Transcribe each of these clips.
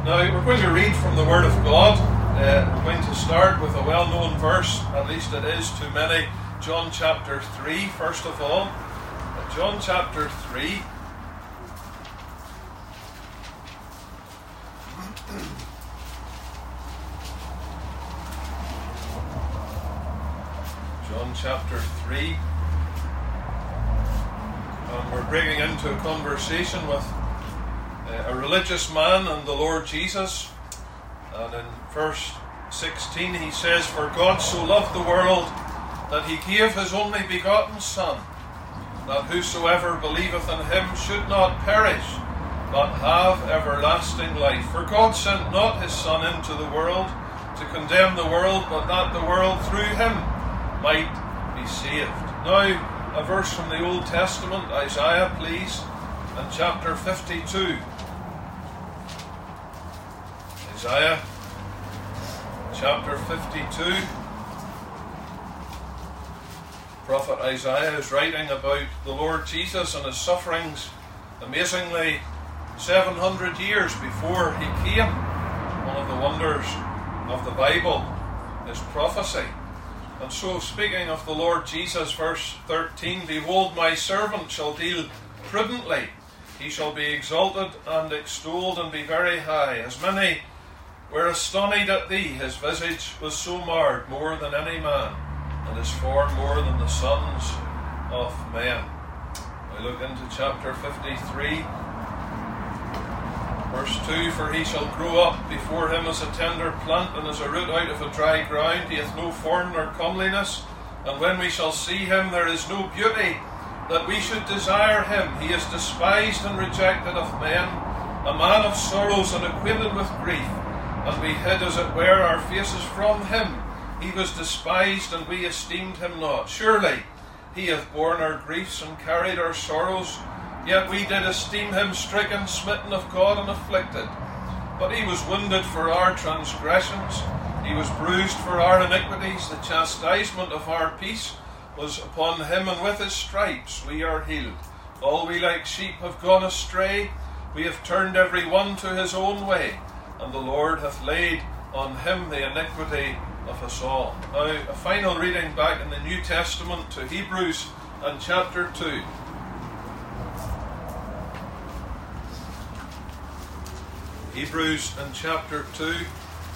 Now, we're going to read from the Word of God. We're going to start with a well-known verse, at least it is to many, John chapter 3, first of all. John chapter 3. John chapter 3. And we're breaking into a conversation with a religious man and the Lord Jesus. And in verse 16 he says, "For God so loved the world that he gave his only begotten Son, that whosoever believeth in him should not perish, but have everlasting life. For God sent not his Son into the world to condemn the world, but that the world through him might be saved." Now, a verse from the Old Testament, Isaiah, please, and chapter 52. Isaiah, chapter 52. Prophet Isaiah is writing about the Lord Jesus and his sufferings, amazingly 700 years before he came. One of the wonders of the Bible is prophecy. And so, speaking of the Lord Jesus, verse 13, "Behold, my servant shall deal prudently. He shall be exalted and extolled and be very high. As many were astonished at thee, his visage was so marred more than any man, and his form more than the sons of men." We look into chapter 53, verse 2, "For he shall grow up before him as a tender plant, and as a root out of a dry ground. He hath no form nor comeliness, and when we shall see him, there is no beauty that we should desire him. He is despised and rejected of men, a man of sorrows and acquainted with grief. And we hid, as it were, our faces from him. He was despised, and we esteemed him not. Surely he hath borne our griefs and carried our sorrows. Yet we did esteem him stricken, smitten of God, and afflicted. But he was wounded for our transgressions. He was bruised for our iniquities. The chastisement of our peace was upon him, and with his stripes we are healed. All we like sheep have gone astray. We have turned every one to his own way, and the Lord hath laid on him the iniquity of us all." Now, a final reading back in the New Testament to Hebrews and chapter 2. Hebrews and chapter 2.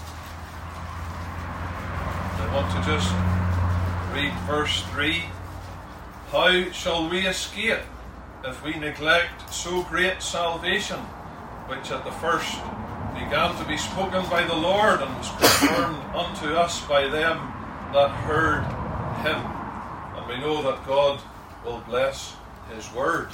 I want to just read verse 3. "How shall we escape if we neglect so great salvation, which at the first began to be spoken by the Lord, and was confirmed unto us by them that heard him?" And we know that God will bless his word.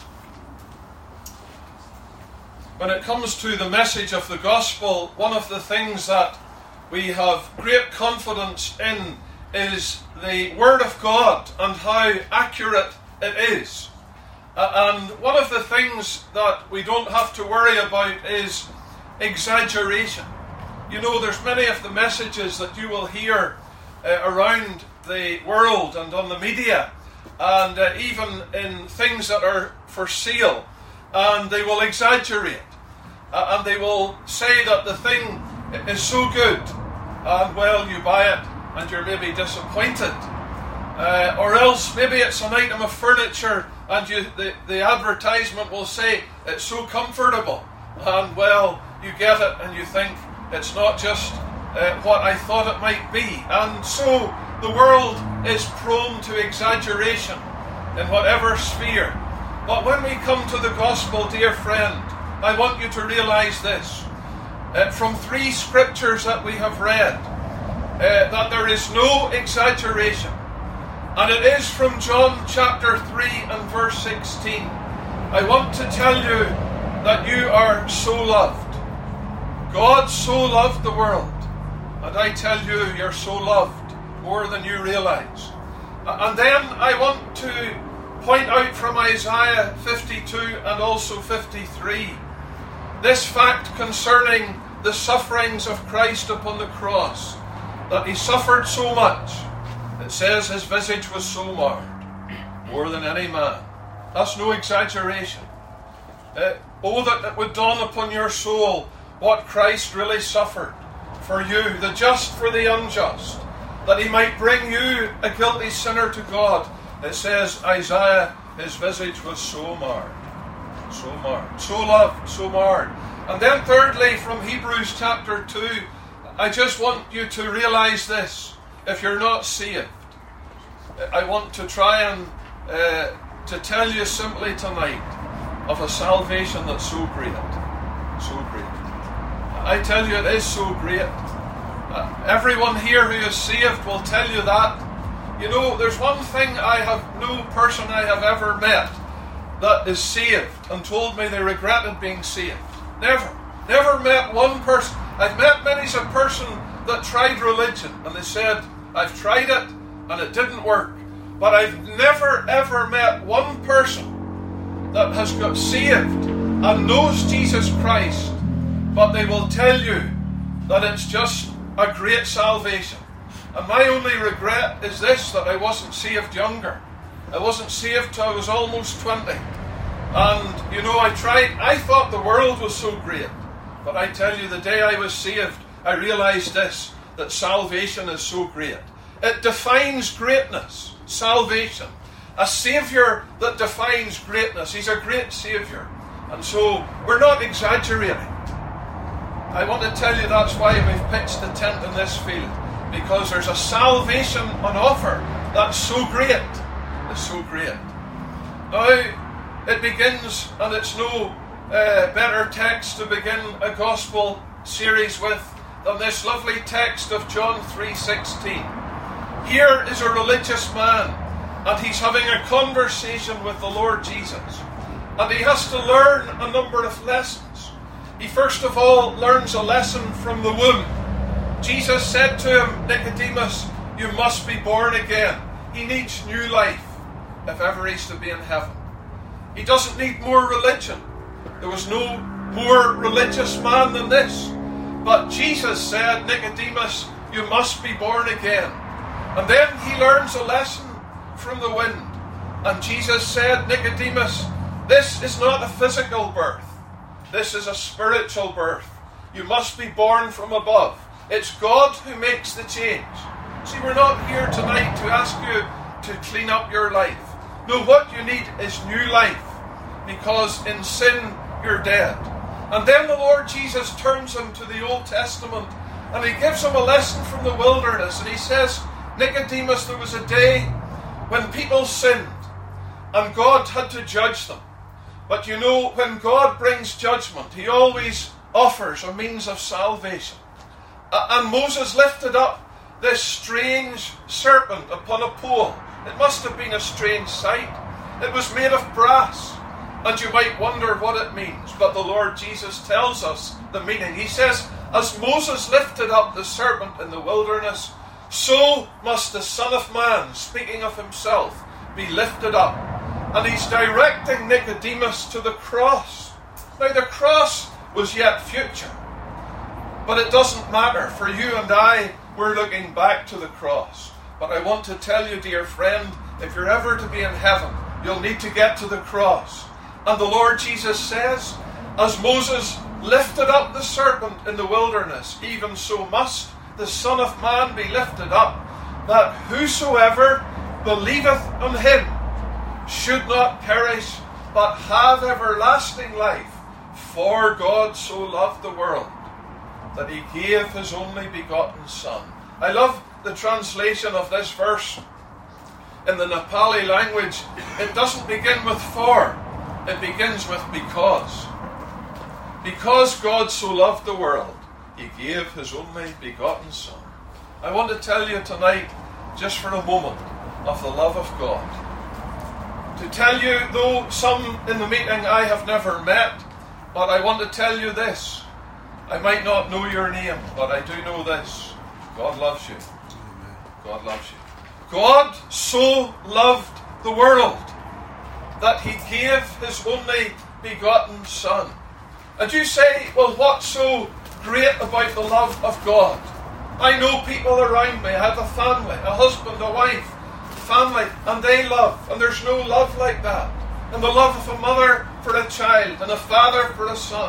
When it comes to the message of the gospel, one of the things that we have great confidence in is the Word of God and how accurate it is. And one of the things that we don't have to worry about is exaggeration. You know, there's many of the messages that you will hear around the world and on the media, and even in things that are for sale, and they will exaggerate, and they will say that the thing is so good, and well, you buy it and you're maybe disappointed, or else maybe it's an item of furniture and the advertisement will say it's so comfortable, and well, you get it and you think it's not just what I thought it might be. And so the world is prone to exaggeration in whatever sphere. But when we come to the gospel, dear friend, I want you to realize this. From 3 scriptures that we have read, that there is no exaggeration. And it is from John chapter 3 and verse 16. I want to tell you that you are so loved. God so loved the world. And I tell you, you're so loved more than you realize. And then I want to point out from Isaiah 52 and also 53 this fact concerning the sufferings of Christ upon the cross, that he suffered so much. It says his visage was so marred, more than any man. That's no exaggeration. Oh, that it would dawn upon your soul what Christ really suffered for you, the just for the unjust, that he might bring you, a guilty sinner, to God. It says, Isaiah, his visage was so marred, so loved, so marred. And then thirdly, from Hebrews chapter 2, I just want you to realize this. If you're not saved, I want to try and to tell you simply tonight of a salvation that's so great. So great. I tell you, it is so great. Everyone here who is saved will tell you that. You know, there's one thing no person I have ever met that is saved and told me they regretted being saved. Never met one person. I've met many a person that tried religion and they said, I've tried it and it didn't work. But I've never ever met one person that has got saved and knows Jesus Christ, but they will tell you that it's just a great salvation. And my only regret is this, that I wasn't saved younger. I wasn't saved till I was almost 20. And, you know, I thought the world was so great. But I tell you, the day I was saved, I realized this, that salvation is so great. It defines greatness, salvation. A Saviour that defines greatness. He's a great Saviour. And so, we're not exaggerating. I want to tell you that's why we've pitched the tent in this field. Because there's a salvation on offer that's so great. It's so great. Now, it begins, and it's no better text to begin a gospel series with than this lovely text of John 3:16. Here is a religious man, and he's having a conversation with the Lord Jesus. And he has to learn a number of lessons. He first of all learns a lesson from the womb. Jesus said to him, Nicodemus, you must be born again. He needs new life if ever he's to be in heaven. He doesn't need more religion. There was no more religious man than this. But Jesus said, Nicodemus, you must be born again. And then he learns a lesson from the wind. And Jesus said, Nicodemus, this is not a physical birth. This is a spiritual birth. You must be born from above. It's God who makes the change. See, we're not here tonight to ask you to clean up your life. No, what you need is new life. Because in sin, you're dead. And then the Lord Jesus turns him to the Old Testament and he gives him a lesson from the wilderness. And he says, Nicodemus, there was a day when people sinned and God had to judge them. But you know, when God brings judgment, he always offers a means of salvation. And Moses lifted up this strange serpent upon a pole. It must have been a strange sight. It was made of brass. And you might wonder what it means. But the Lord Jesus tells us the meaning. He says, as Moses lifted up the serpent in the wilderness, so must the Son of Man, speaking of himself, be lifted up. And he's directing Nicodemus to the cross. Now the cross was yet future. But it doesn't matter. For you and I, we're looking back to the cross. But I want to tell you, dear friend, if you're ever to be in heaven, you'll need to get to the cross. And the Lord Jesus says, as Moses lifted up the serpent in the wilderness, even so must the Son of Man be lifted up, that whosoever believeth on him should not perish, but have everlasting life. For God so loved the world, that he gave his only begotten Son. I love the translation of this verse in the Nepali language. It doesn't begin with for, it begins with because. Because God so loved the world, he gave his only begotten Son. I want to tell you tonight, just for a moment, of the love of God. To tell you, though some in the meeting I have never met, but I want to tell you this. I might not know your name, but I do know this. God loves you. God loves you. God so loved the world that he gave his only begotten Son. And you say, well, what's so great about the love of God? I know people around me. I have a family, a husband, a wife, family, and they love. And there's no love like that. And the love of a mother for a child, and a father for a son,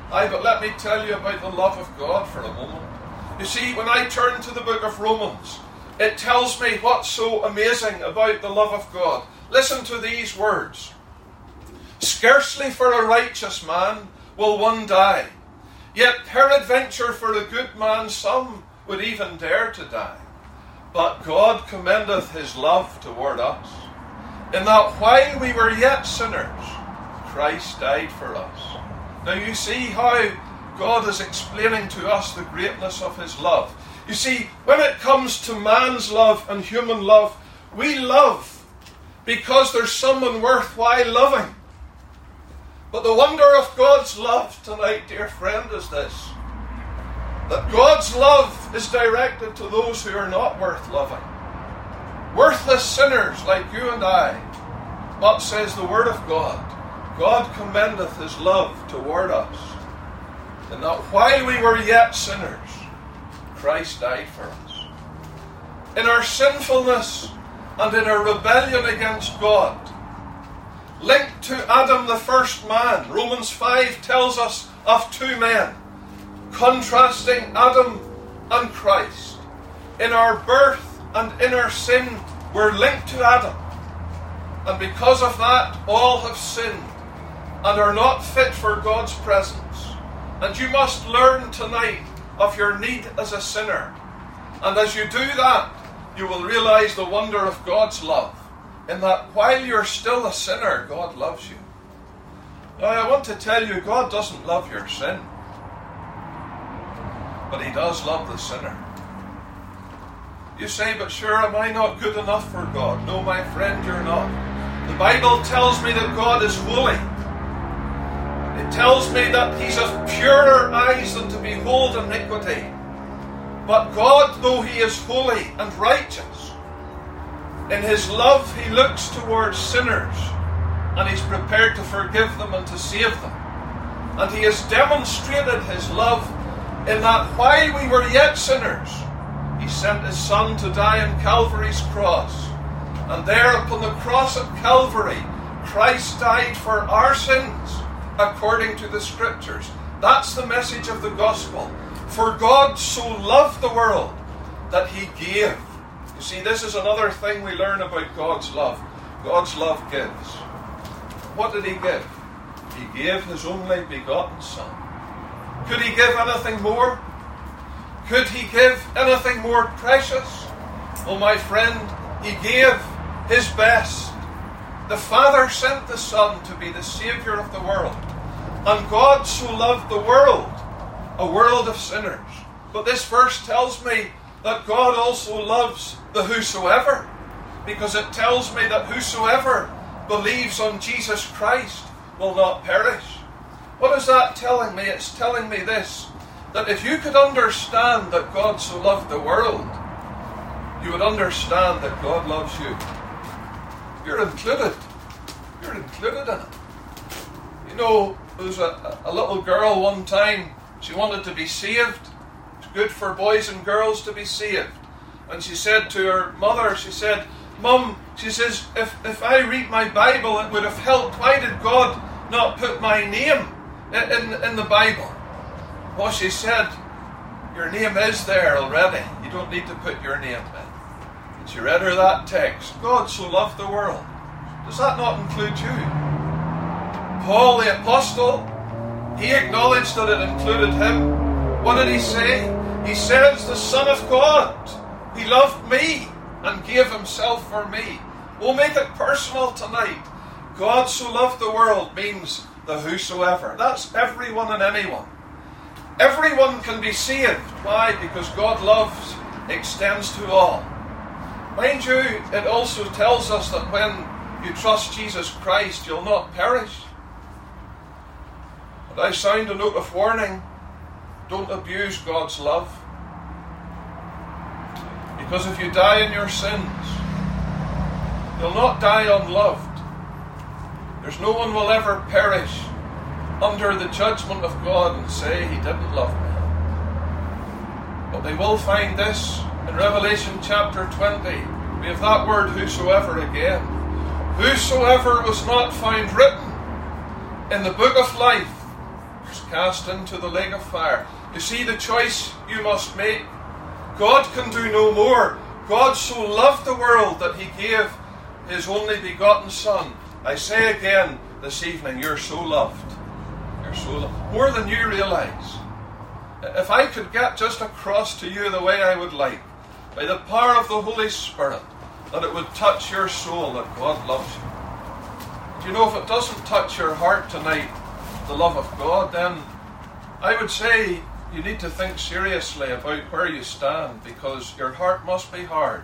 But let me tell you about the love of God for a moment. You see, when I turn to the book of Romans, it tells me what's so amazing about the love of God. Listen to these words. Scarcely for a righteous man will one die, yet peradventure for a good man some would even dare to die. But God commendeth his love toward us, in that while we were yet sinners, Christ died for us. Now you see how God is explaining to us the greatness of his love. You see, when it comes to man's love and human love, we love because there's someone worthwhile loving. But the wonder of God's love tonight, dear friend, is this: that God's love is directed to those who are not worth loving. Worthless sinners like you and I. But says the Word of God, God commendeth his love toward us, and that while we were yet sinners, Christ died for us. In our sinfulness and in our rebellion against God, linked to Adam the first man, Romans 5 tells us of two men, contrasting Adam and Christ. In our birth and in our sin, we're linked to Adam. And because of that, all have sinned and are not fit for God's presence. And you must learn tonight of your need as a sinner. And as you do that, you will realize the wonder of God's love, in that while you're still a sinner, God loves you. Now, I want to tell you, God doesn't love your sin, but he does love the sinner. You say, but sure, am I not good enough for God? No, my friend, you're not. The Bible tells me that God is holy. It tells me that he's of purer eyes than to behold iniquity. But God, though he is holy and righteous, in his love he looks towards sinners, and he's prepared to forgive them and to save them. And he has demonstrated his love in that while we were yet sinners, he sent his Son to die on Calvary's cross. And there upon the cross at Calvary, Christ died for our sins, according to the Scriptures. That's the message of the gospel. For God so loved the world that he gave. You see, this is another thing we learn about God's love. God's love gives. What did he give? He gave his only begotten Son. Could he give anything more? Could he give anything more precious? Oh, my friend, he gave his best. The Father sent the Son to be the Saviour of the world. And God so loved the world, a world of sinners. But this verse tells me that God also loves the whosoever, because it tells me that whosoever believes on Jesus Christ will not perish. What is that telling me? It's telling me this, that if you could understand that God so loved the world, you would understand that God loves you. You're included. You're included in it. You know, there was a little girl one time, she wanted to be saved. It's good for boys and girls to be saved. And she said to her mother, she said, Mum, she says, if I read my Bible, it would have helped. Why did God not put my name in the Bible? Well, she said, your name is there already. You don't need to put your name in. And she read her that text. God so loved the world. Does that not include you? Paul the Apostle, he acknowledged that it included him. What did he say? He says, the Son of God, he loved me and gave himself for me. We'll make it personal tonight. God so loved the world means the whosoever. That's everyone and anyone. Everyone can be saved. Why? Because God loves extends to all. Mind you, it also tells us that when you trust Jesus Christ, you'll not perish. But I sound a note of warning. Don't abuse God's love. Because if you die in your sins, you'll not die unloved. There's no one will ever perish under the judgment of God and say, he didn't love me. But they will find this in Revelation chapter 20. We have that word whosoever again. Whosoever was not found written in the book of life was cast into the lake of fire. You see the choice you must make. God can do no more. God so loved the world that he gave his only begotten Son. I say again this evening, you're so loved. You're so loved. More than you realize. If I could get just across to you the way I would like, by the power of the Holy Spirit, that it would touch your soul that God loves you. Do you know, if it doesn't touch your heart tonight, the love of God, then I would say you need to think seriously about where you stand, because your heart must be hard.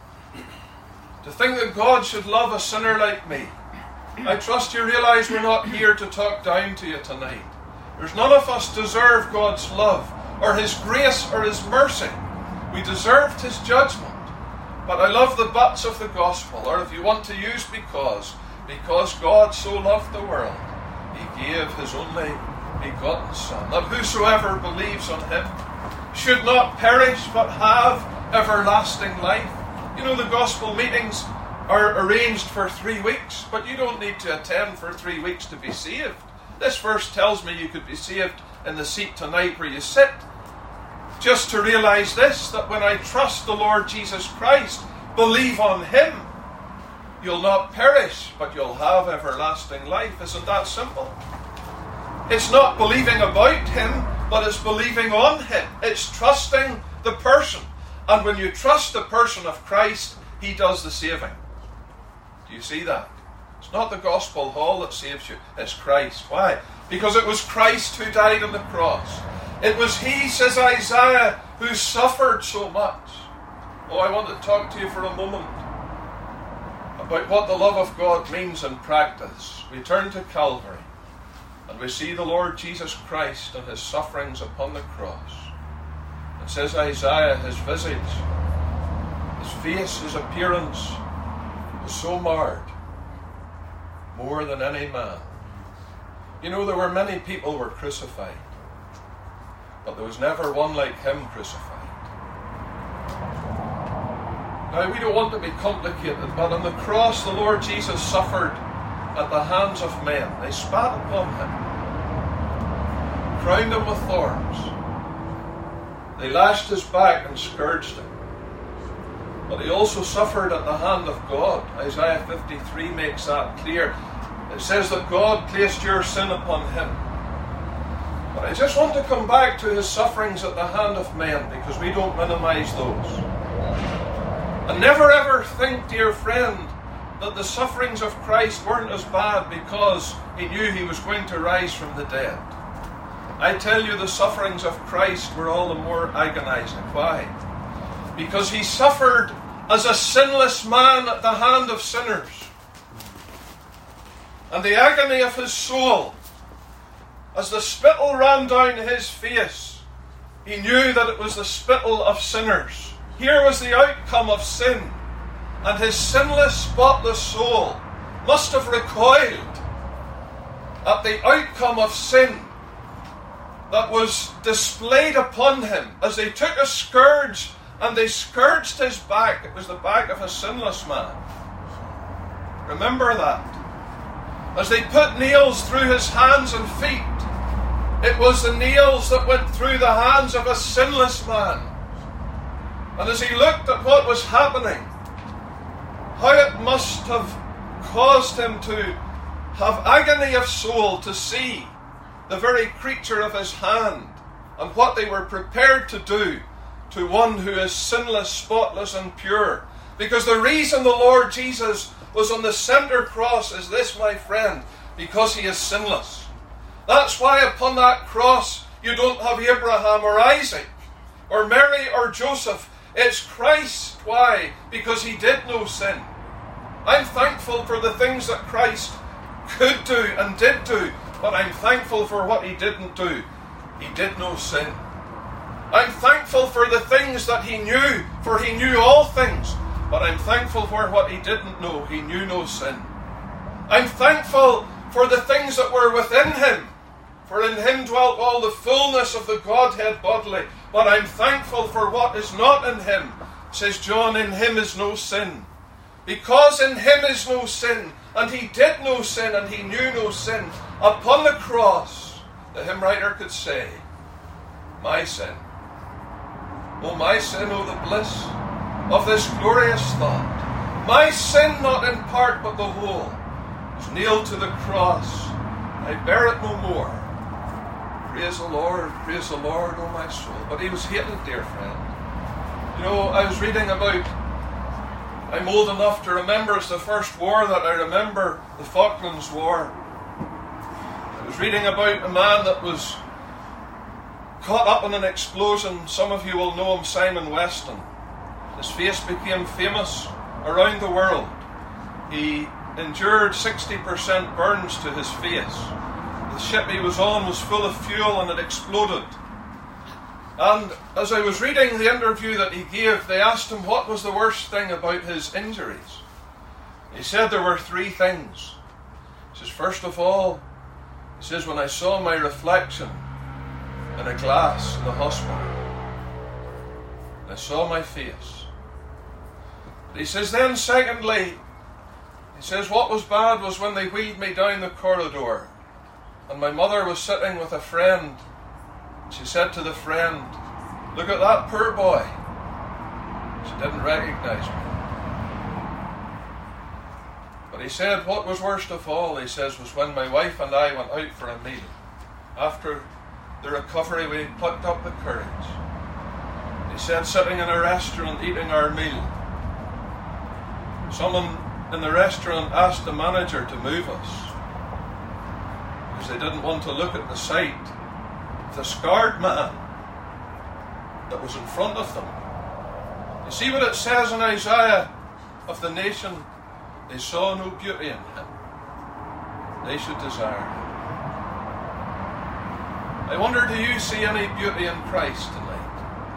To think that God should love a sinner like me. I trust you realize we're not here to talk down to you tonight. There's none of us deserve God's love, or his grace, or his mercy. We deserved his judgment. But I love the buts of the gospel, or if you want to use because God so loved the world, he gave his only begotten Son, that whosoever believes on him should not perish but have everlasting life. You know, the gospel meetings are arranged for 3 weeks, but you don't need to attend for 3 weeks to be saved. This verse tells me you could be saved in the seat tonight where you sit. Just to realize this, that when I trust the Lord Jesus Christ, believe on him, you'll not perish, but you'll have everlasting life. Isn't that simple? It's not believing about him, but it's believing on him. It's trusting the person. And when you trust the person of Christ, he does the saving. Do you see that? It's not the gospel hall that saves you, it's Christ. Why? Because it was Christ who died on the cross. It was he, says Isaiah, who suffered so much. Oh, I want to talk to you for a moment about what the love of God means in practice. We turn to Calvary and we see the Lord Jesus Christ and his sufferings upon the cross. It says Isaiah, his visage, his face, his appearance was so marred, more than any man. You know, there were many people were crucified, but there was never one like him crucified. Now, we don't want to be complicated, but on the cross the Lord Jesus suffered at the hands of men. They spat upon him, crowned him with thorns. They lashed his back and scourged him. But he also suffered at the hand of God. Isaiah 53 makes that clear. It says that God placed your sin upon him. But I just want to come back to his sufferings at the hand of men, because we don't minimize those. And never ever think, dear friend, that the sufferings of Christ weren't as bad because he knew he was going to rise from the dead. I tell you, the sufferings of Christ were all the more agonizing. Why? Because he suffered as a sinless man at the hand of sinners. And the agony of his soul, as the spittle ran down his face, he knew that it was the spittle of sinners. Here was the outcome of sin, and his sinless, spotless soul must have recoiled at the outcome of sin that was displayed upon him as they took a scourge and they scourged his back. It was the back of a sinless man. Remember that. As they put nails through his hands and feet, it was the nails that went through the hands of a sinless man. And as he looked at what was happening, how it must have caused him to have agony of soul to see the very creature of his hand and what they were prepared to do to one who is sinless, spotless and pure. Because the reason the Lord Jesus was on the center cross is this, my friend, because he is sinless. That's why upon that cross you don't have Abraham or Isaac or Mary or Joseph. It's Christ. Why? Because he did no sin. I'm thankful for the things that Christ could do and did do, but I'm thankful for what he didn't do. He did no sin. I'm thankful for the things that he knew, for he knew all things, but I'm thankful for what he didn't know. He knew no sin. I'm thankful for the things that were within him, for in him dwelt all the fullness of the Godhead bodily. But I'm thankful for what is not in him. Says John, in him is no sin. Because in him is no sin, and he did no sin, and he knew no sin, upon the cross, the hymn writer could say, my sin, oh the bliss of this glorious thought. My sin, not in part but the whole, is nailed to the cross. I bear it no more. Praise the Lord, O my soul. But he was hated, dear friend. You know, I was reading about, I'm old enough to remember, it's the first war that I remember, the Falklands War. I was reading about a man that was caught up in an explosion. Some of you will know him, Simon Weston. His face became famous around the world. He endured 60% burns to his face. The ship he was on was full of fuel and it exploded. And as I was reading the interview that he gave, they asked him what was the worst thing about his injuries. He said there were three things. He says, first of all, he says, when I saw my reflection in a glass in the hospital, I saw my face. But he says, then secondly, he says, what was bad was when they wheeled me down the corridor and my mother was sitting with a friend. She said to the friend, look at that poor boy. She didn't recognize me. But he said what was worst of all, he says, was when my wife and I went out for a meal. After the recovery, we plucked up the courage. He said, sitting in a restaurant eating our meal, someone in the restaurant asked the manager to move us because they didn't want to look at the sight of the scarred man that was in front of them. You see what it says in Isaiah of the nation? They saw no beauty in him. They should desire him. I wonder, do you see any beauty in Christ tonight?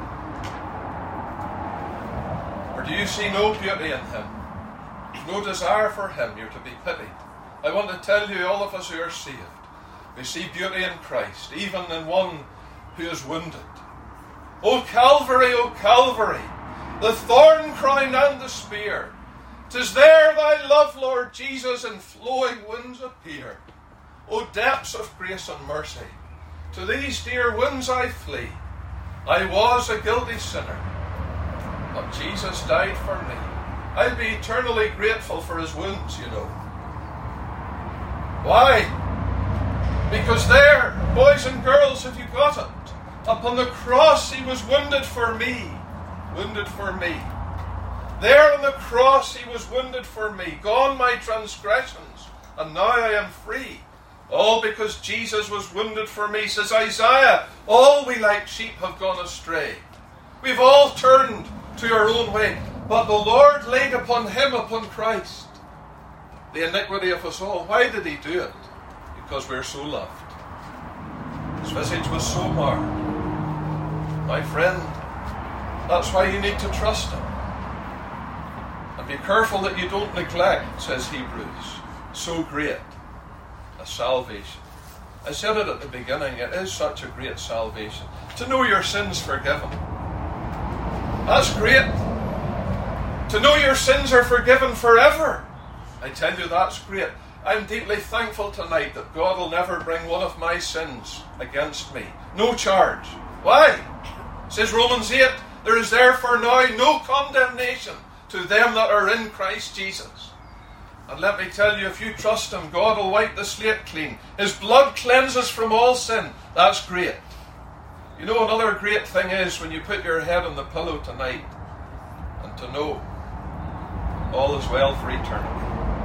Or do you see no beauty in him? No desire for him, you're to be pitied. I want to tell you, all of us who are saved, we see beauty in Christ, even in one who is wounded. O Calvary, the thorn crown and the spear, 'tis there thy love, Lord Jesus, in flowing winds appear. O depths of grace and mercy, to these dear winds I flee. I was a guilty sinner, but Jesus died for me. I'll be eternally grateful for his wounds, you know. Why? Because there, boys and girls, have you got it? Upon the cross he was wounded for me. Wounded for me. There on the cross he was wounded for me. Gone my transgressions, and now I am free. All because Jesus was wounded for me. Says Isaiah, all we like sheep have gone astray. We've all turned to our own way. But the Lord laid upon him, upon Christ, the iniquity of us all. Why did he do it? Because we're so loved. His visage was so marred. My friend, that's why you need to trust him. And be careful that you don't neglect, says Hebrews, so great a salvation. I said it at the beginning, it is such a great salvation. To know your sins forgiven. That's great. To know your sins are forgiven forever. I tell you, that's great. I'm deeply thankful tonight that God will never bring one of my sins against me. No charge. Why? Says Romans 8, there is therefore now no condemnation to them that are in Christ Jesus. And let me tell you, if you trust him, God will wipe the slate clean. His blood cleanses from all sin. That's great. You know, another great thing is when you put your head on the pillow tonight and to know all is well for eternity.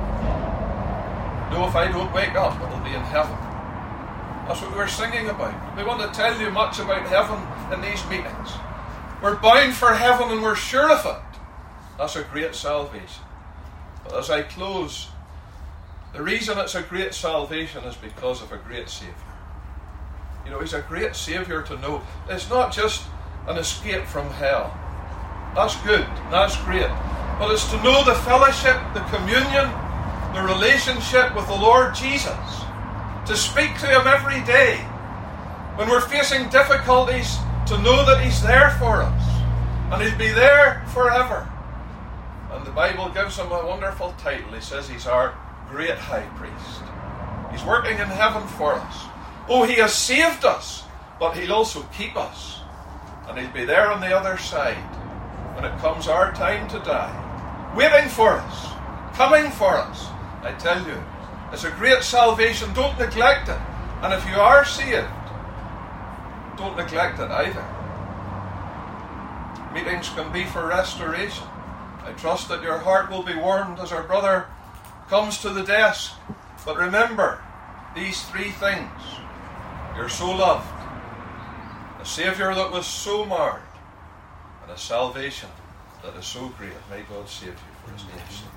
No, if I don't wake up, it'll be in heaven. That's what we're singing about. We want to tell you much about heaven in these meetings. We're bound for heaven and we're sure of it. That's a great salvation. But as I close, the reason it's a great salvation is because of a great Saviour. You know, he's a great Saviour to know. It's not just an escape from hell. That's good, that's great. But it's to know the fellowship, the communion, the relationship with the Lord Jesus. To speak to him every day. When we're facing difficulties, to know that he's there for us. And he'll be there forever. And the Bible gives him a wonderful title. He says he's our great high priest. He's working in heaven for us. Oh, he has saved us, but he'll also keep us. And he'll be there on the other side when it comes our time to die, waiting for us, coming for us. I tell you, it's a great salvation. Don't neglect it. And if you are saved, don't neglect it either. Meetings can be for restoration. I trust that your heart will be warmed as our brother comes to the desk. But remember these three things. You're so loved, a Saviour that was so marred, and a salvation that is so great. May God save you for his name's sake.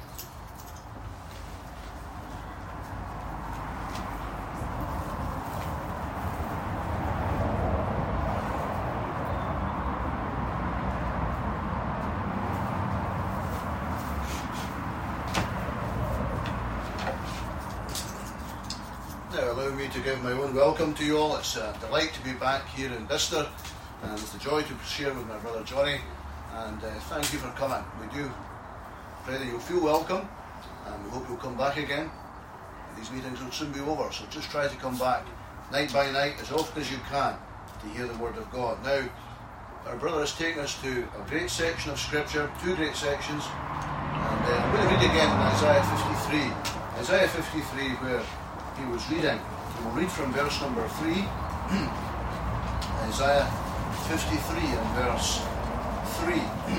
Allow me to give my own welcome to you all. It's a delight to be back here in Bicester, and it's a joy to share with my brother Johnny, and thank you for coming. We do pray that you'll feel welcome, and we hope you'll come back again. These meetings will soon be over, so just try to come back night by night as often as you can to hear the Word of God. Now, our brother has taken us to a great section of Scripture, two great sections, and I'm going to read again in Isaiah 53. Isaiah 53, where he was reading. We'll read from verse number 3, Isaiah 53 and verse 3.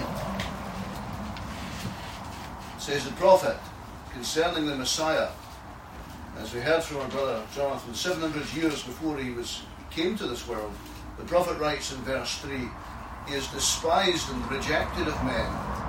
It says, the prophet concerning the Messiah, as we heard from our brother Jonathan, 700 years before he came to this world, the prophet writes in verse 3, he is despised and rejected of men,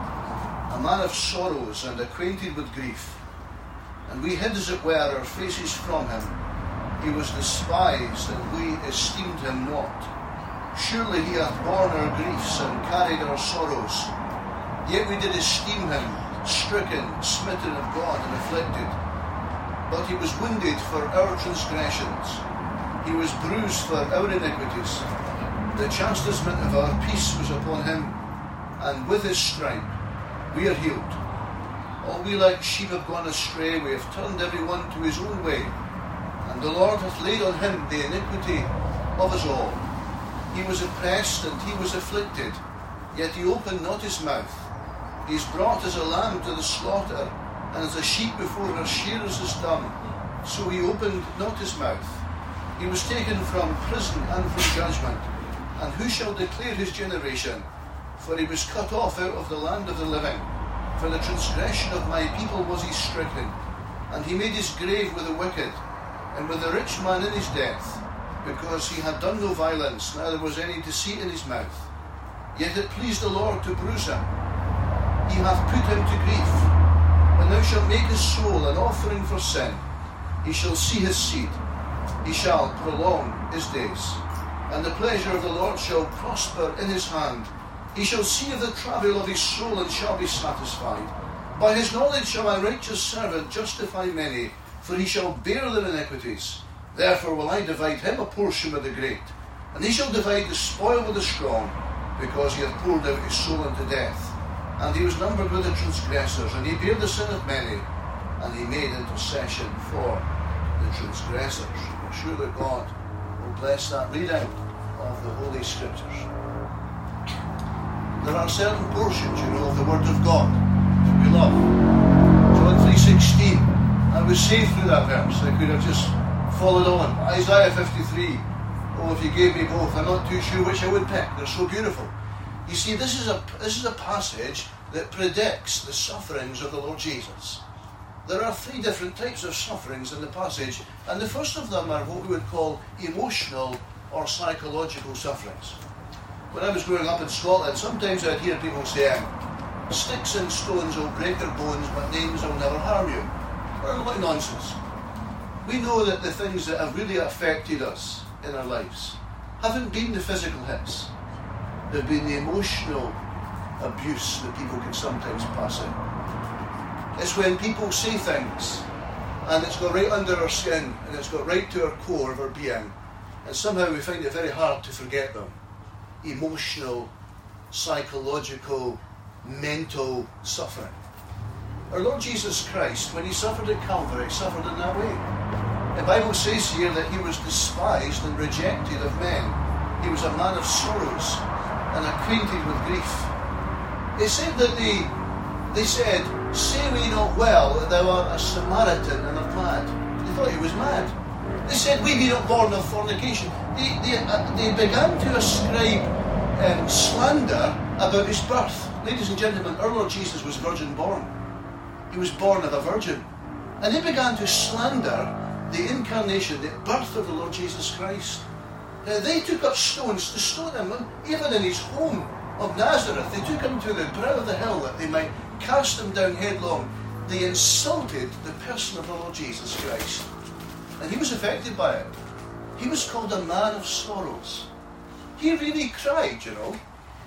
a man of sorrows and acquainted with grief. And we hid, as it were, our faces from him. He was despised, and we esteemed him not. Surely he hath borne our griefs, and carried our sorrows. Yet we did esteem him, stricken, smitten of God, and afflicted. But he was wounded for our transgressions. He was bruised for our iniquities. The chastisement of our peace was upon him, and with his stripe we are healed. All we like sheep have gone astray, we have turned every one to his own way. And the Lord hath laid on him the iniquity of us all. He was oppressed and he was afflicted, yet he opened not his mouth. He is brought as a lamb to the slaughter, and as a sheep before her shearers is dumb. So he opened not his mouth. He was taken from prison and from judgment. And who shall declare his generation? For he was cut off out of the land of the living. For the transgression of my people was he stricken, and he made his grave with the wicked, and with the rich man in his death, because he had done no violence, neither was any deceit in his mouth. Yet it pleased the Lord to bruise him. He hath put him to grief. When thou shalt make his soul an offering for sin, he shall see his seed, he shall prolong his days, and the pleasure of the Lord shall prosper in his hand. He shall see of the travail of his soul, and shall be satisfied. By his knowledge shall my righteous servant justify many, for he shall bear their iniquities. Therefore will I divide him a portion with the great, and he shall divide the spoil with the strong, because he hath poured out his soul unto death. And he was numbered with the transgressors, and he bare the sin of many, and he made intercession for the transgressors. I'm sure that God will bless that reading of the Holy Scriptures. There are certain portions, of the Word of God that we love. John 3:16. I was saved through that verse. I could have just followed on. Isaiah 53. Oh, if you gave me both, I'm not too sure which I would pick. They're so beautiful. You see, this is a passage that predicts the sufferings of the Lord Jesus. There are three different types of sufferings in the passage, and the first of them are what we would call emotional or psychological sufferings. When I was growing up in Scotland, sometimes I'd hear people saying, sticks and stones will break their bones, but names will never harm you. Well, what nonsense. We know that the things that have really affected us in our lives haven't been the physical hits. They've been the emotional abuse that people can sometimes pass in. It's when people say things, and it's got right under our skin, and it's got right to our core of our being, and somehow we find it very hard to forget them. Emotional, psychological, mental suffering. Our Lord Jesus Christ, when he suffered at Calvary, suffered in that way. The Bible says here that he was despised and rejected of men. He was a man of sorrows and acquainted with grief. They said that they said, "Say we not well that thou art a Samaritan and art mad?" They thought he was mad. They said, "We be not born of fornication." They began to ascribe slander about his birth. Ladies and gentlemen, our Lord Jesus was virgin born. He was born of a virgin. And they began to slander the incarnation, the birth of the Lord Jesus Christ. They took up stones to stone him, even in his home of Nazareth. They took him to the brow of the hill that they might cast him down headlong. They insulted the person of the Lord Jesus Christ. And he was affected by it. He was called a man of sorrows. He really cried, you know.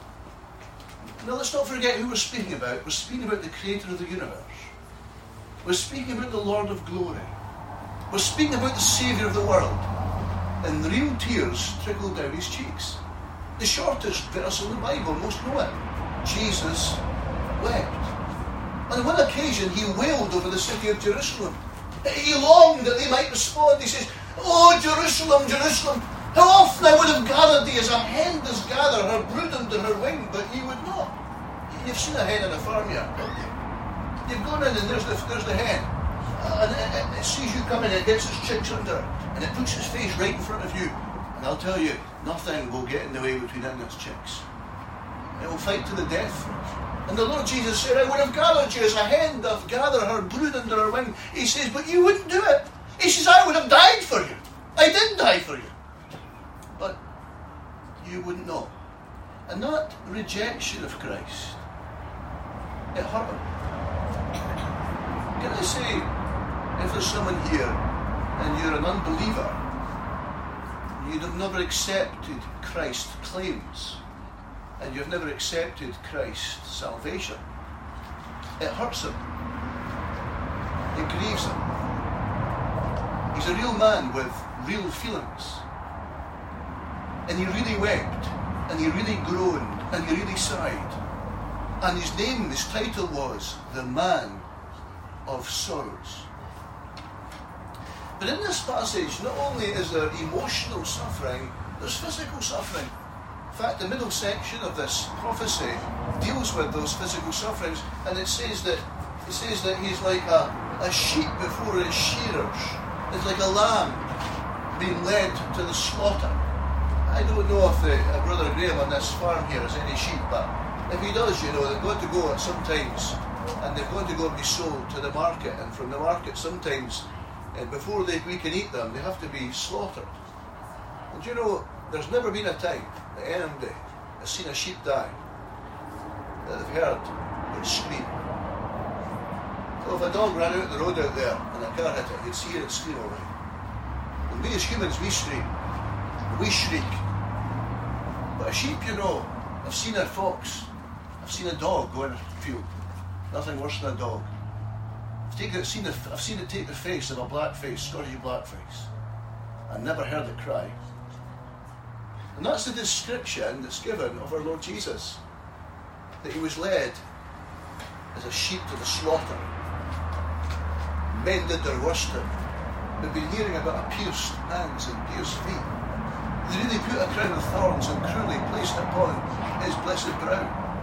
Now let's not forget who we're speaking about. We're speaking about the creator of the universe. We're speaking about the Lord of glory. We're speaking about the Saviour of the world. And real tears trickled down his cheeks. The shortest verse in the Bible, most know it. Jesus wept. On one occasion he wailed over the city of Jerusalem. He longed that they might respond. He says, "Oh, Jerusalem, Jerusalem, how often I would have gathered thee as a hen does gather her brood under her wing, but ye would not." You've seen a hen in a farmyard, haven't you? You've gone in and there's the hen. And it sees you coming, it gets its chicks under it, and it puts its face right in front of you. And I'll tell you, nothing will get in the way between it and its chicks. It will fight to the death for it. And the Lord Jesus said, "I would have gathered you as a hen doth gather her brood under her wing." He says, "But you wouldn't do it." He says, "I would have died for you. I did die for you. But you wouldn't know." And that rejection of Christ, it hurt him. Can I say, if there's someone here and you're an unbeliever, you'd have never accepted Christ's claims, and you've never accepted Christ's salvation, it hurts him. It grieves him. He's a real man with real feelings. And he really wept, and he really groaned, and he really sighed. And his name, his title was The Man of Sorrows. But in this passage, not only is there emotional suffering, there's physical suffering. In fact, the middle section of this prophecy deals with those physical sufferings, and it says that he's like a sheep before its shearers. It's like a lamb being led to the slaughter. I don't know if Brother Graham on this farm here has any sheep, but if he does, you know, they've got to go at some times, and they've got to go and be sold to the market, and from the market sometimes, before we can eat them, they have to be slaughtered. And you know, there's never been a time that anybody has seen a sheep die that they've heard it scream. So if a dog ran out the road out there and a car hit it, you'd see it scream all right. And we as humans, we scream. We shriek. But a sheep, you know, I've seen a fox. I've seen a dog go in a field. Nothing worse than a dog. I've seen it take the face of a blackface, Scottish blackface. I've never heard it cry. And that's the description that's given of our Lord Jesus. That he was led as a sheep to the slaughter. Men did their worst to him. We've been hearing about pierced hands and pierced feet. They really put a crown of thorns and cruelly placed it upon his blessed brow.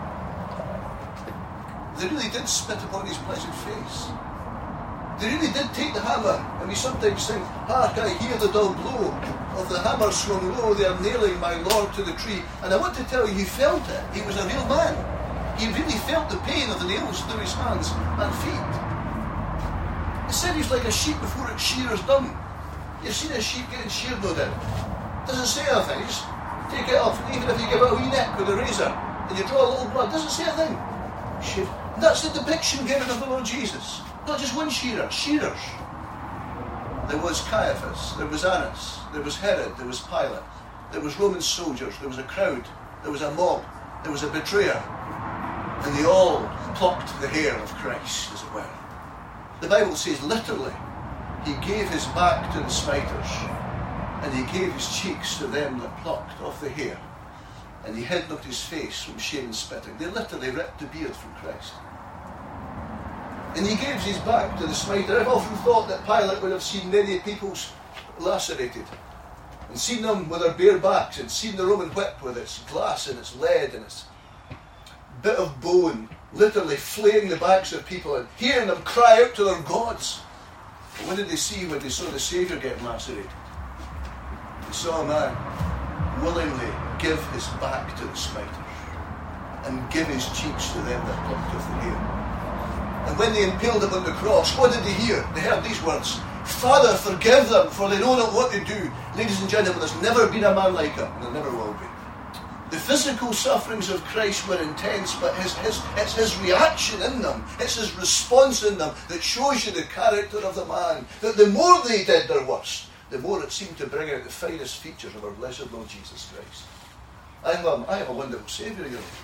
They really did spit upon his blessed face. They really did take the hammer, and we sometimes sing, "Hark, I hear the dull blow of the hammer swung low, they are nailing my Lord to the tree." And I want to tell you, he felt it. He was a real man. He really felt the pain of the nails through his hands and feet. It said he's like a sheep before its shearer's dumb. You've seen a sheep getting sheared, no doubt. Doesn't say a thing. Just take it off. Even if you give it a wee neck with a razor and you draw a little blood, doesn't say a thing. And that's the depiction given of the Lord Jesus. Not just one shearer, shearers. There was Caiaphas, there was Annas, there was Herod, there was Pilate, there was Roman soldiers, there was a crowd, there was a mob, there was a betrayer, and they all plucked the hair of Christ, as it were. The Bible says literally, he gave his back to the spiters, and he gave his cheeks to them that plucked off the hair, and he hid not his face from shame and spitting. They literally ripped the beard from Christ. And he gives his back to the smiter. I've often thought that Pilate would have seen many peoples lacerated, and seen them with their bare backs, and seen the Roman whip with its glass and its lead and its bit of bone, literally flaying the backs of people and hearing them cry out to their gods. But what did they see when they saw the Saviour get lacerated? They saw a man willingly give his back to the smiters and give his cheeks to them that plucked off the hair. And when they impaled him on the cross, what did they hear? They heard these words: "Father, forgive them, for they know not what they do." Ladies and gentlemen, there's never been a man like him, and there never will be. The physical sufferings of Christ were intense, but it's his reaction in them, it's his response in them that shows you the character of the man. That the more they did their worst, the more it seemed to bring out the finest features of our blessed Lord Jesus Christ. I have a wonderful Saviour, you know.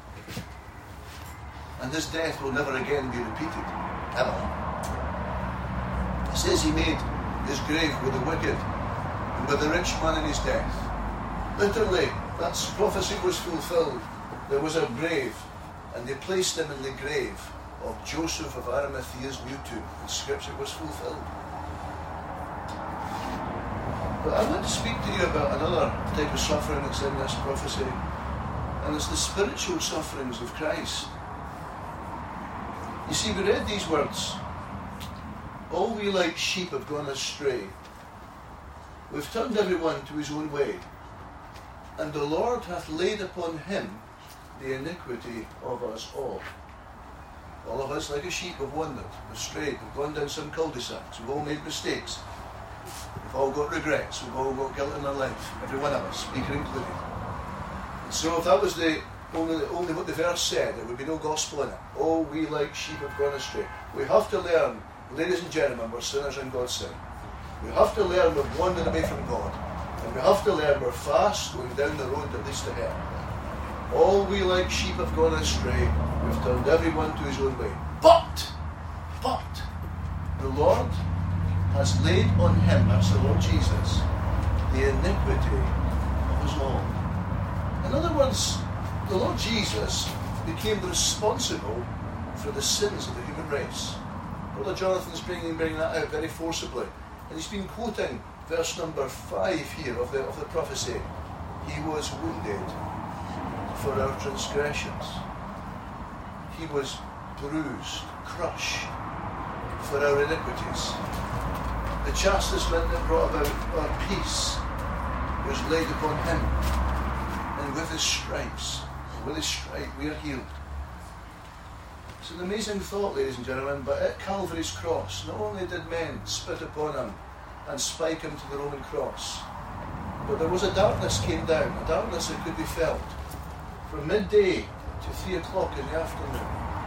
And this death will never again be repeated, ever. It says he made his grave with the wicked and with the rich man in his death. Literally, that prophecy was fulfilled. There was a grave, and they placed him in the grave of Joseph of Arimathea's new tomb. And Scripture was fulfilled. But I'd like to speak to you about another type of suffering that's in this prophecy, and it's the spiritual sufferings of Christ. You see, we read these words: "All we like sheep have gone astray. We've turned everyone to his own way. And the Lord hath laid upon him the iniquity of us all." All of us, like a sheep, have wandered, have strayed, have gone down some cul-de-sacs. We've all made mistakes. We've all got regrets. We've all got guilt in our life. Every one of us, speaker included. And so if that was only what the verse said, there would be no gospel in it. "Oh, we like sheep have gone astray." We have to learn, ladies and gentlemen, we're sinners in God's sight. We have to learn we've wandered away from God. And we have to learn we're fast going down the road that leads to hell. "All we like sheep have gone astray. We've turned everyone to his own way. But, the Lord has laid on him," that's the Lord Jesus, "the iniquity of us all." In other words, the Lord Jesus became responsible for the sins of the human race. Brother Jonathan's bringing that out very forcibly. And he's been quoting verse number 5 here of the prophecy. "He was wounded for our transgressions. He was bruised, crushed for our iniquities. The chastisement that brought about our peace was laid upon him. And with his stripes, we are healed." It's an amazing thought, ladies and gentlemen, but at Calvary's cross, not only did men spit upon him and spike him to the Roman cross, but there was a darkness came down, a darkness that could be felt from midday to 3 o'clock in the afternoon.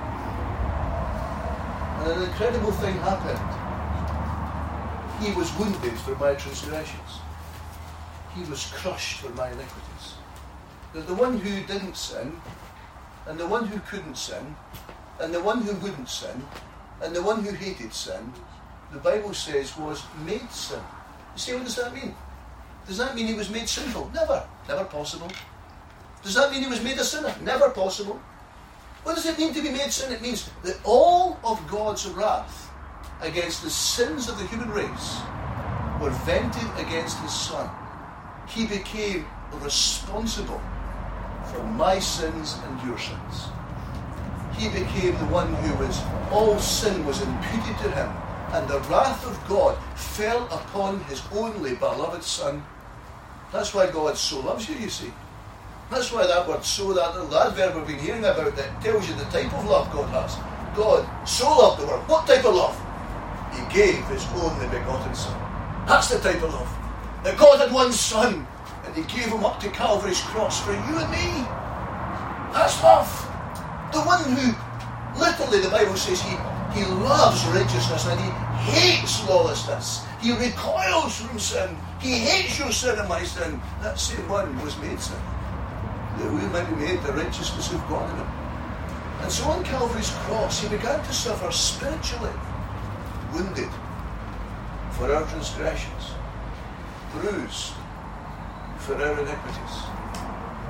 And an incredible thing happened. He was wounded for my transgressions. He was crushed for my iniquities. That the one who didn't sin, and the one who couldn't sin, and the one who wouldn't sin, and the one who hated sin, the Bible says was made sin. You see, what does that mean? Does that mean he was made sinful? Never. Never possible. Does that mean he was made a sinner? Never possible. What does it mean to be made sin? It means that all of God's wrath against the sins of the human race were vented against his Son. He became responsible for my sins and your sins. He became the one who was, all sin was imputed to him, and the wrath of God fell upon his only beloved Son. That's why God so loves you, you see. That's why that word "so," that adverb we've been hearing about, that tells you the type of love God has. God so loved the world. What type of love? He gave his only begotten Son. That's the type of love. That God had one Son, and he gave him up to Calvary's cross for you and me. That's love. The one who, literally the Bible says, he loves righteousness and he hates lawlessness. He recoils from sin. He hates your sin and my sin. That same one was made sin, that we might be made the righteousness of God in him. And so on Calvary's cross, he began to suffer spiritually, wounded for our transgressions, bruised for our iniquities,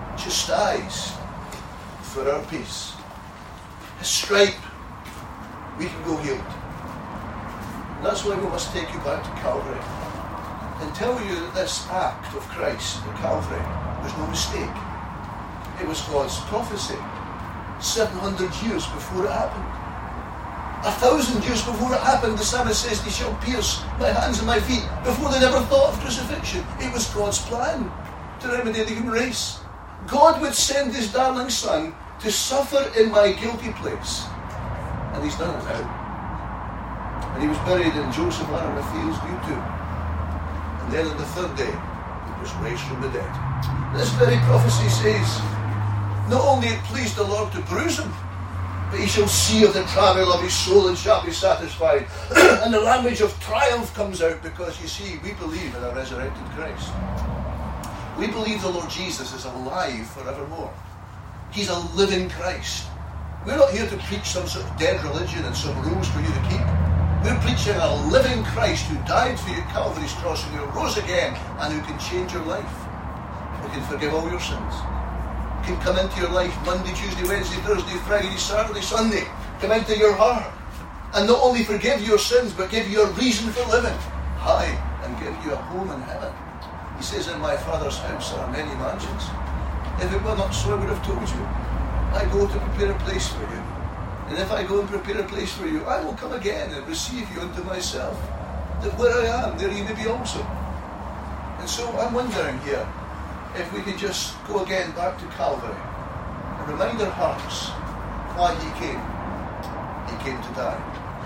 chastised for our peace. His stripe we can go healed. And that's why we must take you back to Calvary and tell you that this act of Christ at Calvary was no mistake. It was God's prophecy 700 years before it happened. 1,000 years before it happened, the psalmist says, "They shall pierce my hands and my feet," before they never thought of crucifixion. It was God's plan to remedy the human race. God would send his darling son to suffer in my guilty place. And he's done it now. And he was buried in Joseph Arimathea's new tomb. And then on the third day, he was raised from the dead. This very prophecy says, not only it pleased the Lord to bruise him, but he shall see of the travail of his soul and shall be satisfied. And the language of triumph comes out because, you see, we believe in a resurrected Christ. We believe the Lord Jesus is alive forevermore. He's a living Christ. We're not here to preach some sort of dead religion and some rules for you to keep. We're preaching a living Christ who died for you at Calvary's cross and who rose again and who can change your life. Who can forgive all your sins. Can come into your life Monday, Tuesday, Wednesday, Thursday, Friday, Saturday, Sunday. Come into your heart and not only forgive your sins but give you a reason for living. Aye, and give you a home in heaven. He says, "In my Father's house there are many mansions. If it were not so, I would have told you. I go to prepare a place for you. And if I go and prepare a place for you, I will come again and receive you unto myself, that where I am, there ye may be also." And so I'm wondering here, if we could just go again back to Calvary and remind our hearts why he came. He came to die.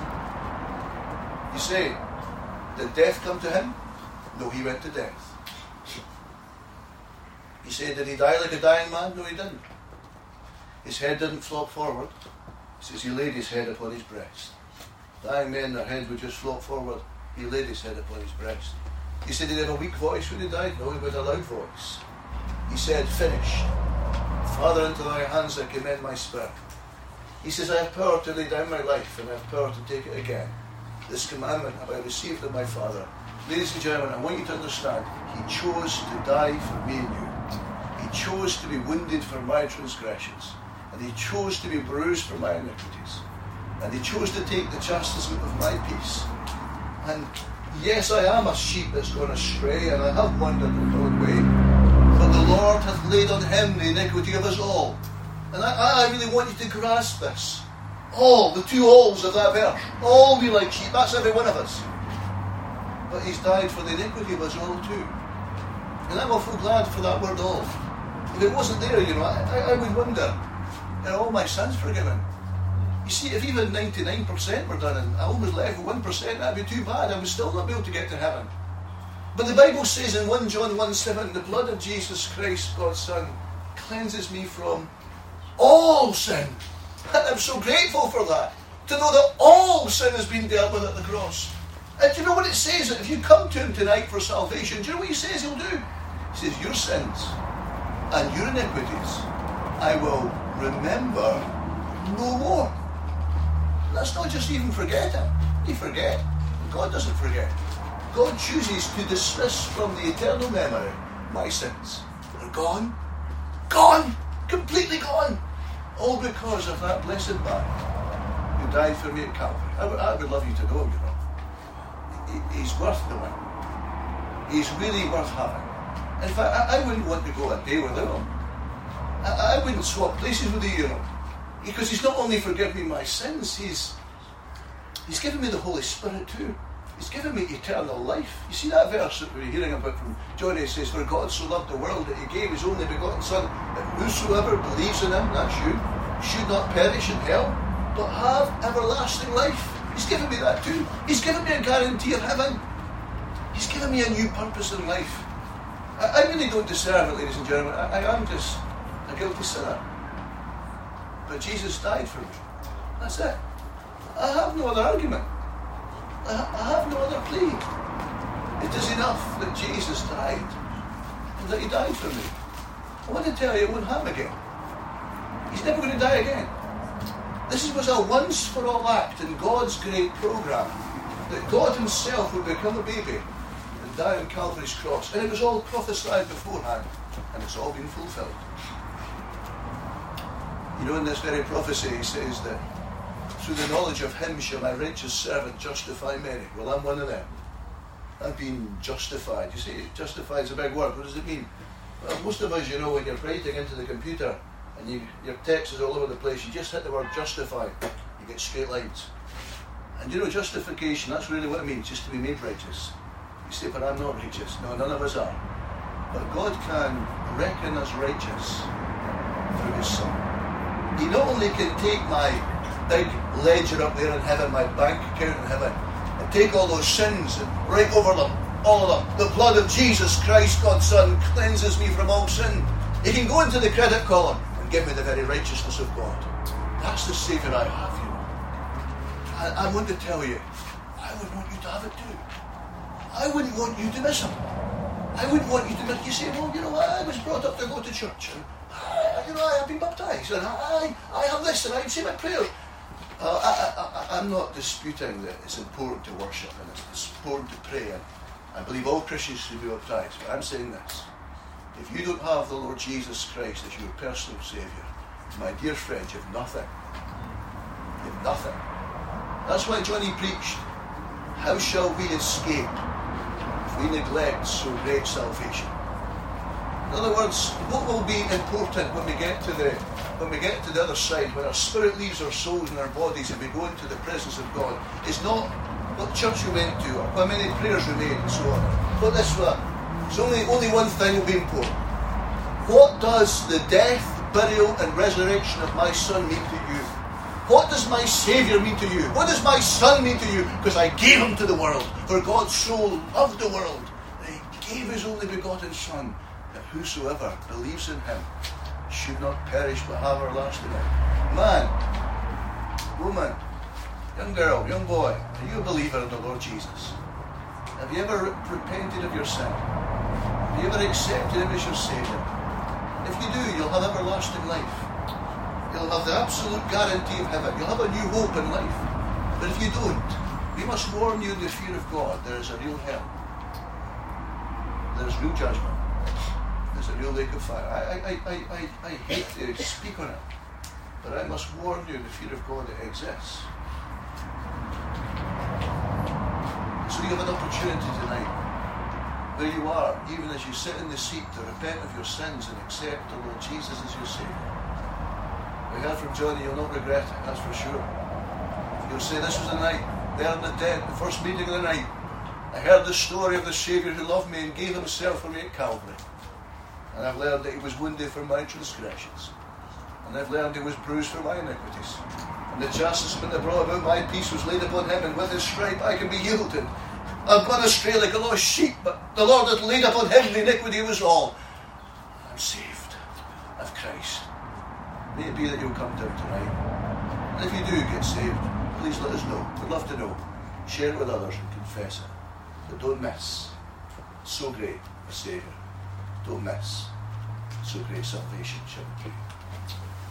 You say, did death come to him? No, he went to death. You say, did he die like a dying man? No, he didn't. His head didn't flop forward. He says he laid his head upon his breast. Dying men, their heads would just flop forward. He laid his head upon his breast. He said he had a weak voice when he died. No, he had a loud voice. He said, "Finished. Father, into thy hands I commend my spirit." He says, "I have power to lay down my life and I have power to take it again. This commandment have I received of my Father." Ladies and gentlemen, I want you to understand, he chose to die for me and you. He chose to be wounded for my transgressions. And he chose to be bruised for my iniquities. And he chose to take the chastisement of my peace. And yes, I am a sheep that's gone astray, and I have wandered the wrong way. But the Lord hath laid on him the iniquity of us all. And I really want you to grasp this. All, the two alls of that verse. All we like sheep, that's every one of us. But he's died for the iniquity of us all too. And I'm awful glad for that word all. If it wasn't there, I would wonder, are all my sins forgiven? You see, if even 99% were done and I was left with 1%, that'd be too bad. I would still not be able to get to heaven. But the Bible says in 1 John 1:7, the blood of Jesus Christ, God's Son, cleanses me from all sin. And I'm so grateful for that. To know that all sin has been dealt with at the cross. And do you know what it says? That if you come to him tonight for salvation, do you know what he says he'll do? He says, "Your sins and your iniquities I will remember no more." That's not just even forget him. He forget. God doesn't forget. God chooses to dismiss from the eternal memory my sins. They're gone. Gone. Completely gone. All because of that blessed man who died for me at Calvary. I would love you to know, He's worth knowing. He's really worth having. In fact, I wouldn't want to go a day without him. I wouldn't swap places with you, because he's not only forgiven me my sins, he's given me the Holy Spirit too. He's given me eternal life. You see that verse that we were hearing about from John? It says, "For God so loved the world that he gave his only begotten Son, that whosoever believes in him," that's you, "should not perish in hell, but have everlasting life." He's given me that too. He's given me a guarantee of heaven. He's given me a new purpose in life. I really don't deserve it, ladies and gentlemen. I am just a guilty sinner. But Jesus died for me. That's it. I have no other argument. I have no other plea. It is enough that Jesus died and that he died for me. I want to tell you, it won't happen again. He's never going to die again. This was a once-for-all act in God's great program, that God himself would become a baby and die on Calvary's cross. And it was all prophesied beforehand, and it's all been fulfilled. In this very prophecy, he says that through the knowledge of him shall my righteous servant justify many. Well, I'm one of them. I've been justified. You see, justified is a big word. What does it mean? Well, most of us, when you're writing into the computer and your text is all over the place, you just hit the word justified. You get straight lines. And justification, that's really what it means, just to be made righteous. You say, but I'm not righteous. No, none of us are. But God can reckon us righteous through his Son. He not only can take my big ledger up there in heaven, my bank account in heaven, and take all those sins and write over them, all of them. The blood of Jesus Christ, God's Son, cleanses me from all sin. He can go into the credit column and give me the very righteousness of God. That's the Saviour I have, I want to tell you, I would want you to have it too. I wouldn't want you to miss him. I wouldn't want you to miss. You say, well, I was brought up to go to church, and I have been baptised, and I have this, and I say my prayers. I'm not disputing that it's important to worship and it's important to pray, and I believe all Christians should be baptised. But I'm saying this: if you don't have the Lord Jesus Christ as your personal Saviour, my dear friend, you have nothing. You have nothing. That's why Johnny preached, how shall we escape if we neglect so great salvation? In other words, what will be important when we get to the other side, when our spirit leaves our souls and our bodies and we go into the presence of God, is not what church we went to or how many prayers we made and so on. Put this way, it's only one thing will be important. What does the death, burial and resurrection of my Son mean to you? What does my Saviour mean to you? What does my Son mean to you? Because I gave him to the world. For God so loved the world that he gave his only begotten Son, that whosoever believes in him should not perish but have everlasting life. Man, woman, young girl, young boy, are you a believer in the Lord Jesus? Have you ever repented of your sin? Have you ever accepted him as your Saviour? If you do, you'll have everlasting life. You'll have the absolute guarantee of heaven. You'll have a new hope in life. But if you don't, we must warn you in the fear of God. There is a real hell. There is real judgment. There's a real lake of fire. I hate to speak on it, but I must warn you in the fear of God that it exists. So you have an opportunity tonight, where you are, even as you sit in the seat, to repent of your sins and accept the Lord Jesus as your Saviour. We heard from Johnny, you'll not regret it, that's for sure. You'll say, this was the night, there in the dead, the first meeting of the night. I heard the story of the Saviour who loved me and gave himself for me at Calvary. And I've learned that he was wounded for my transgressions. And I've learned he was bruised for my iniquities. And the chastisement that brought about my peace was laid upon him, and with his stripe I can be healed. And I've gone astray like a lost sheep, but the Lord hath laid upon him the iniquity of us all. I'm saved of Christ. May it be that you'll come down tonight. And if you do get saved, please let us know. We'd love to know. Share it with others and confess it. But don't miss so great a Saviour. Don't miss so great salvation, shall we pray.